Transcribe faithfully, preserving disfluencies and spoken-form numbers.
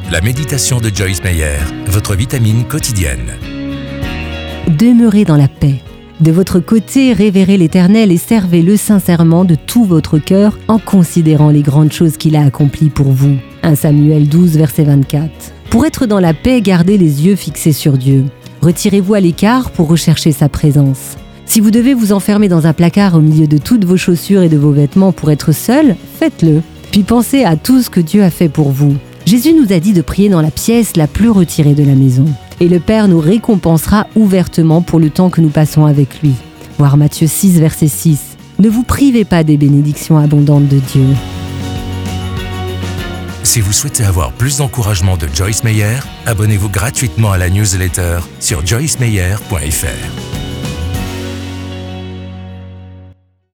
La méditation de Joyce Meyer, votre vitamine quotidienne. Demeurez dans la paix. De votre côté, révérez l'Éternel et servez-le sincèrement de tout votre cœur en considérant les grandes choses qu'il a accomplies pour vous. premier Samuel douze, verset vingt-quatre. Pour être dans la paix, gardez les yeux fixés sur Dieu. Retirez-vous à l'écart pour rechercher sa présence. Si vous devez vous enfermer dans un placard au milieu de toutes vos chaussures et de vos vêtements pour être seul, faites-le. Puis pensez à tout ce que Dieu a fait pour vous. Jésus nous a dit de prier dans la pièce la plus retirée de la maison. Et le Père nous récompensera ouvertement pour le temps que nous passons avec lui. Voir Matthieu six, verset six. Ne vous privez pas des bénédictions abondantes de Dieu. Si vous souhaitez avoir plus d'encouragement de Joyce Meyer, abonnez-vous gratuitement à la newsletter sur joyce meyer point f r.